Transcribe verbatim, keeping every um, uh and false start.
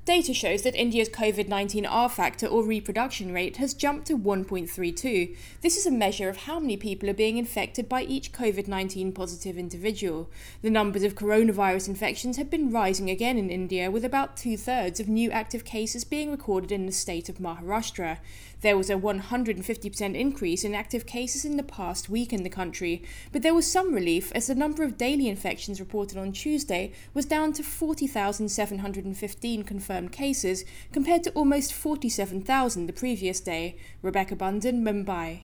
Data shows that India's COVID nineteen R factor or reproduction rate has jumped to one point three two. This is a measure of how many people are being infected by each COVID nineteen positive individual. The numbers of coronavirus infections have been rising again in India, with about two-thirds of new active cases being recorded in the state of Maharashtra. There was a one hundred fifty percent increase in active cases in the past week in the country, but there was some relief as the number of daily infections reported on Tuesday was down to forty thousand seven hundred fifteen confirmed cases, compared to almost forty-seven thousand the previous day. Rebecca Bundan, Mumbai.